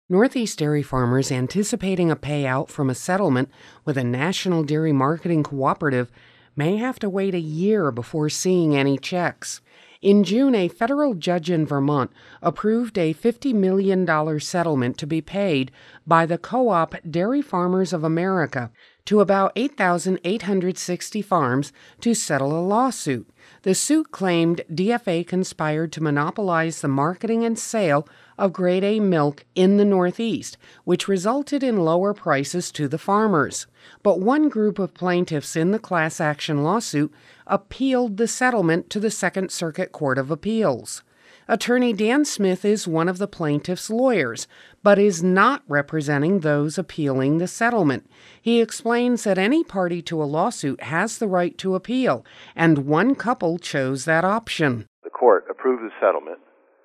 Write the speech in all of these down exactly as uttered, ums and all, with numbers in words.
Northeast dairy farmers anticipating a payout from a settlement with a national dairy marketing cooperative may have to wait a year before seeing any checks. In June, a federal judge in Vermont approved a fifty million dollars settlement to be paid by the co-op Dairy Farmers of America to about eight thousand eight hundred sixty farms to settle a lawsuit. The suit claimed D F A conspired to monopolize the marketing and sale of grade A milk in the Northeast, which resulted in lower prices to the farmers. But one group of plaintiffs in the class action lawsuit appealed the settlement to the Second Circuit Court of Appeals. Attorney Dan Smith is one of the plaintiffs' lawyers, but is not representing those appealing the settlement. He explains that any party to a lawsuit has the right to appeal, and one couple chose that option. The court approved the settlement,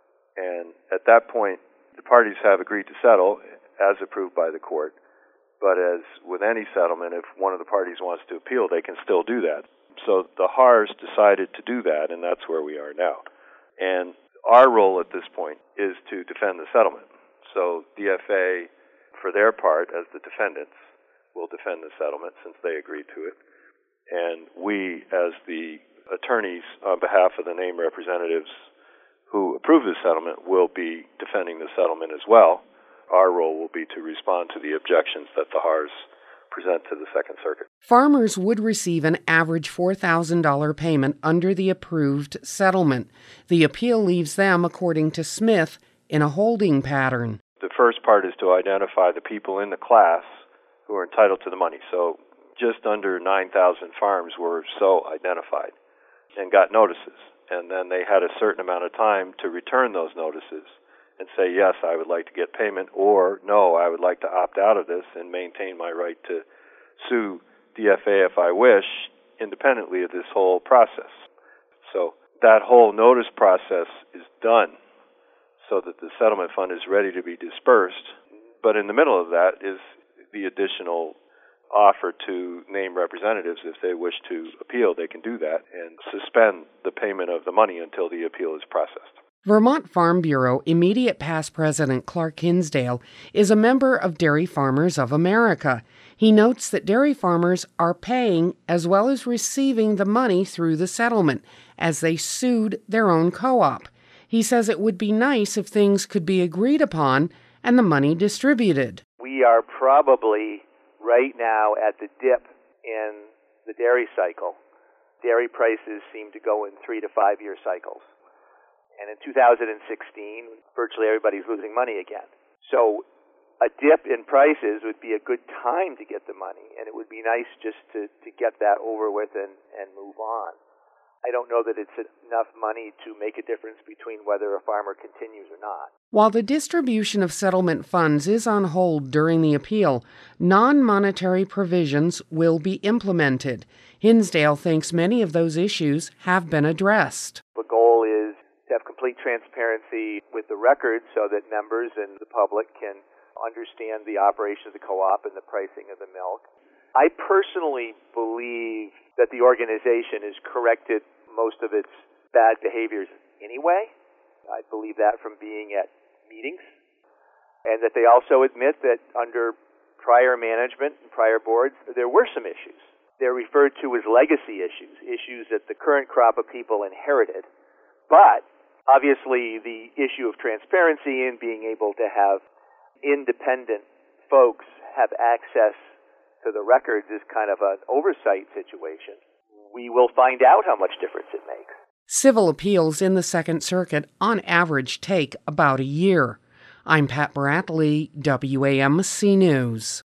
and at that point, the parties have agreed to settle as approved by the court. But as with any settlement, if one of the parties wants to appeal, they can still do that. So the Haars decided to do that, and that's where we are now. And our role at this point is to defend the settlement. So D F A, for their part, as the defendants, will defend the settlement since they agreed to it. And we, as the attorneys on behalf of the named representatives who approve the settlement, will be defending the settlement as well. Our role will be to respond to the objections that the Haars present to the Second Circuit. Farmers would receive an average four thousand dollars payment under the approved settlement. The appeal leaves them, according to Smith, in a holding pattern. The first part is to identify the people in the class who are entitled to the money. So just under nine thousand farms were so identified and got notices. And then they had a certain amount of time to return those notices and say, yes, I would like to get payment, or no, I would like to opt out of this and maintain my right to sue D F A if I wish, independently of this whole process. So that whole notice process is done so that the settlement fund is ready to be dispersed. But in the middle of that is the additional offer to named representatives. If they wish to appeal, they can do that and suspend the payment of the money until the appeal is processed. Vermont Farm Bureau immediate past president Clark Hinsdale is a member of Dairy Farmers of America. He notes that dairy farmers are paying as well as receiving the money through the settlement as they sued their own co-op. He says it would be nice if things could be agreed upon and the money distributed. We are probably right now at the dip in the dairy cycle. Dairy prices seem to go in three to five year cycles. And in two thousand sixteen, virtually everybody's losing money again. So a dip in prices would be a good time to get the money, and it would be nice just to, to get that over with and, and move on. I don't know that it's enough money to make a difference between whether a farmer continues or not. While the distribution of settlement funds is on hold during the appeal, non-monetary provisions will be implemented. Hinsdale thinks many of those issues have been addressed. The goal is to have complete transparency with the records so that members and the public can understand the operation of the co-op and the pricing of the milk. I personally believe that the organization has corrected most of its bad behaviors anyway. I believe that from being at meetings. And that they also admit that under prior management and prior boards, there were some issues. They're referred to as legacy issues, issues that the current crop of people inherited. But obviously the issue of transparency and being able to have independent folks have access to the records is kind of an oversight situation. We will find out how much difference it makes. Civil appeals in the Second Circuit on average take about a year. I'm Pat Bradley, W A M C News.